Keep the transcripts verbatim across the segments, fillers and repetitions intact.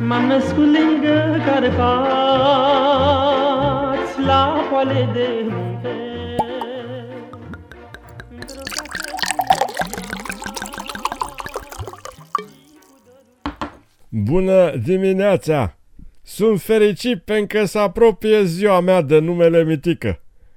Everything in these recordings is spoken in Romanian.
M-am născut lângă Carpați, la poale de munte. Bună dimineața! Sunt fericit pentru că se apropie ziua mea de numele Mitică.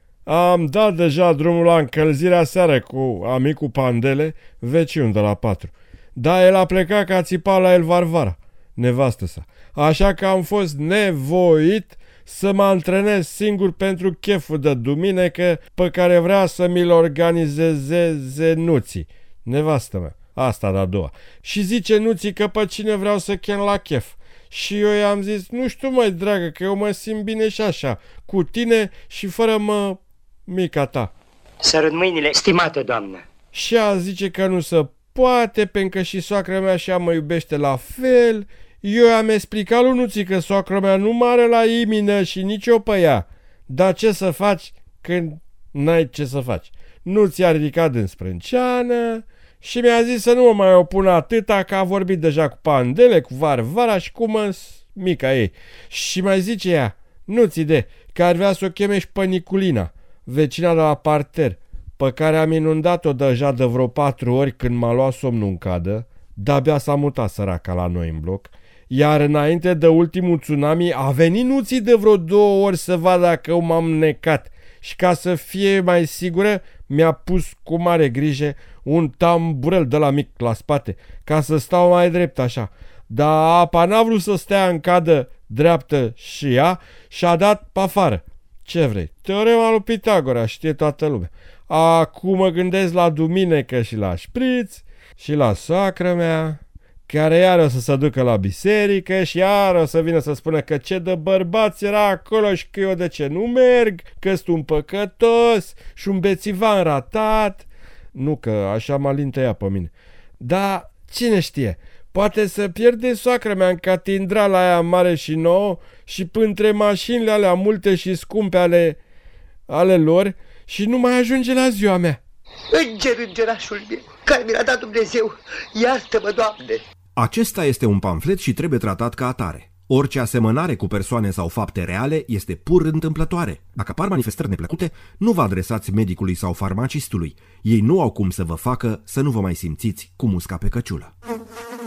Am dat deja drumul la încălzirea seară cu amicul Pandele, vecinul de la patru. Dar el a plecat ca țipa la el Varvara, nevastă sa. Așa că am fost nevoit să mă antrenez singur pentru cheful de duminică pe care vrea să mi-l organizeze Nuții, nevastă mea. Asta de-a doua. Și zice Nuții că pe cine vreau să chem la chef. Și eu i-am zis, nu știu măi dragă, că eu mă simt bine și așa, cu tine și fără mă mica ta. Sărut mâinile, stimată doamnă. Și ea zice că nu se poate, pentru că și soacra mea și ea mă iubește la fel. Eu i-am explicat lui Nuții că soacra mea nu mare la imină și nici eu pe ea. Dar ce să faci când n-ai ce să faci? Nuții a ridicat în sprânceană și mi-a zis să nu mă mai opun atâta, că a vorbit deja cu Pandele, cu Varvara și cu mă mica ei. Și mai zice ea, Nuții de, că ar vrea să o cheme și pe Niculina, vecina de la parter, pe care am inundat-o deja de vreo patru ori când m-a luat somnul în cadă, de-abia s-a mutat săraca la noi în bloc, iar înainte de ultimul tsunami a venit Nuții de vreo două ori să vadă dacă m-am necat și ca să fie mai sigură mi-a pus cu mare grijă un tamburel de la mic la spate, ca să stau mai drept așa. Dar apa n-a vrut să stea în cadă dreaptă și ea și-a dat pe afară. Ce vrei? Teorema lui Pitagora, știe toată lumea. Acum mă gândesc la duminică și la șpriț și la soacră mea, care iar o să se ducă la biserică și iar o să vină să spună că ce de bărbați era acolo și că eu de ce nu merg, că sunt un păcătos și un bețivan ratat. Nu că așa mă alintă ea pe mine. Dar cine știe, poate să pierde soacră mea în catedrala aia mare și nouă și pântre mașinile alea multe și scumpe ale, ale lor și nu mai ajunge la ziua mea. Înger, îngerașul meu, care mi l-a dat Dumnezeu, iartă-mă, Doamne! Acesta este un pamflet și trebuie tratat ca atare. Orice asemănare cu persoane sau fapte reale este pur întâmplătoare. Dacă apar manifestări neplăcute, nu vă adresați medicului sau farmacistului. Ei nu au cum să vă facă să nu vă mai simțiți cu musca pe căciulă.